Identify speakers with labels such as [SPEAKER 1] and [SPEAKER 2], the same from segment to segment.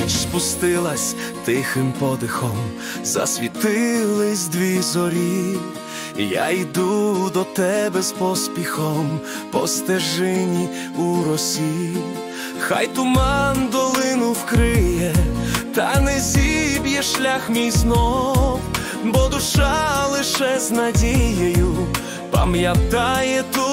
[SPEAKER 1] ніч спустилась тихим подихом, засвітились дві зорі. Я йду до тебе з поспіхом по стежині у росі. Хай туман долину вкриє, та не зіб'є шлях мій знов, бо душа лише з надією пам'ятає ту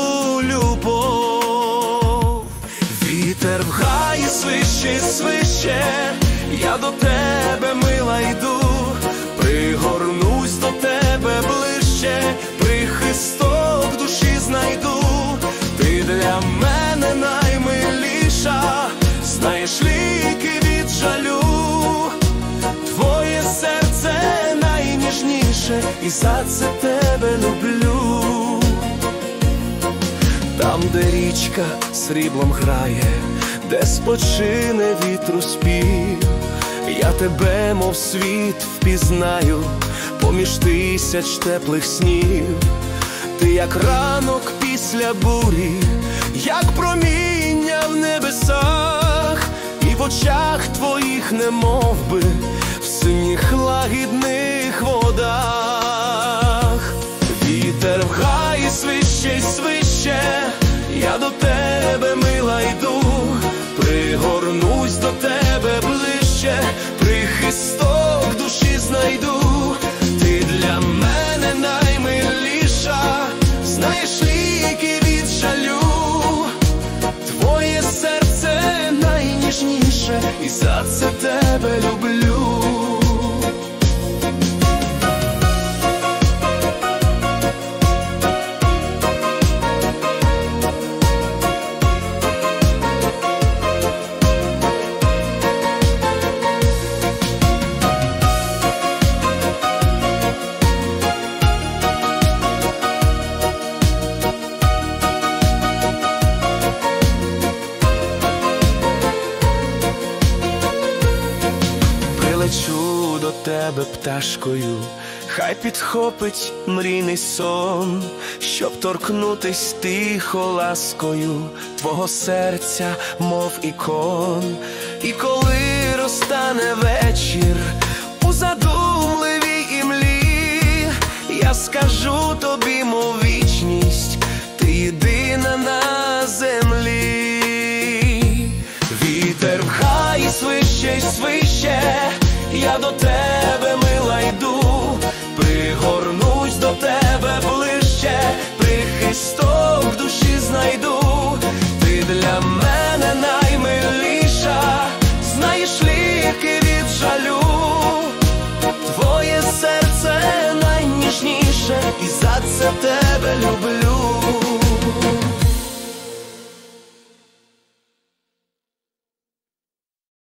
[SPEAKER 1] любов. Вітер в гаї свище, свище, я до тебе, мила, йду, пригорнусь до тебе ближче, прихисток душі знайду. Ти для мене наймиліша, знаєш ліки від жалю. Твоє серце найніжніше, і за це тебе люблю. Там, де річка сріблом грає, де спочине вітру спів, я тебе, мов світ, впізнаю поміж тисяч теплих снів. Ти як ранок після бурі, як проміння в небесах, і в очах твоїх немов би в синіх лагідних водах. Вітер в гаї свище, свище, я до тебе, мила, йду, пригорнусь до тебе ближче, прихисток душі знайду. Ти для мене наймиліша, знаєш ліки від жалю. Твоє серце найніжніше, і за це тебе люблю. Лечу до тебе пташкою, хай підхопить мрійний сон, щоб торкнутись тихо ласкою твого серця, мов ікон. І коли розтане вечір у задумливій імлі, я скажу тобі, мов вічність, ти єдина на землі. Вітер в гаї свище, свище, я до тебе, мила, йду, пригорнусь до тебе ближче, прихисток душі знайду. Ти для мене наймиліша, знаєш ліки від жалю. Твоє серце найніжніше, і за це тебе люблю.